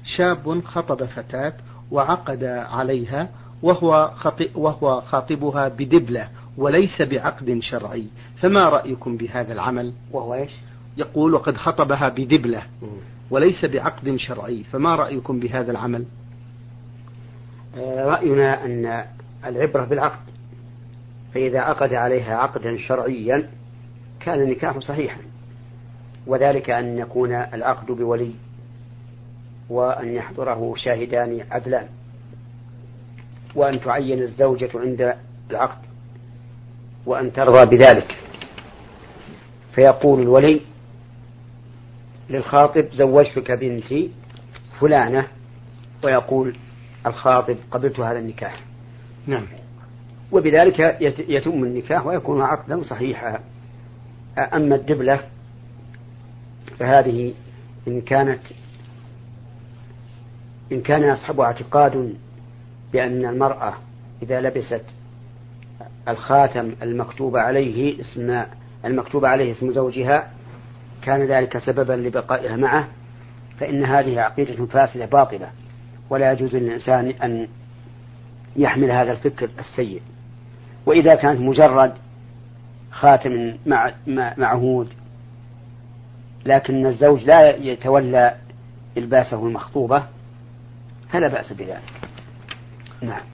شاب خطب فتاة وعقد عليها وهو خاطبها بدبلة وليس بعقد شرعي، فما رأيكم بهذا العمل؟ وهو إيش؟ يقول وقد خطبها بدبلة وليس بعقد شرعي، فما رأيكم بهذا العمل؟ رأينا أن العبرة بالعقد، فإذا عقد عليها عقدا شرعيا كان النكاح صحيحا، وذلك أن يكون العقد بولي، وأن يحضره شاهدان عدلان، وأن تعين الزوجة عند العقد، وأن ترضى بذلك. فيقول الولي للخاطب زوجتك بنتي فلانة، ويقول الخاطب قبلت هذا النكاح. نعم. وبذلك يتم النكاح ويكون عقدا صحيحا. أما الدبلة فهذه إن كان يصحب اعتقاد بأن المرأة إذا لبست الخاتم المكتوب عليه اسم زوجها كان ذلك سببا لبقائها معه، فإن هذه عقيدة فاسدة باطلة، ولا يجوز للإنسان أن يحمل هذا الفكر السيء. وإذا كانت مجرد خاتم معهود لكن الزوج لا يتولى إلباسه المخطوبة فلا بأس بذلك. نعم.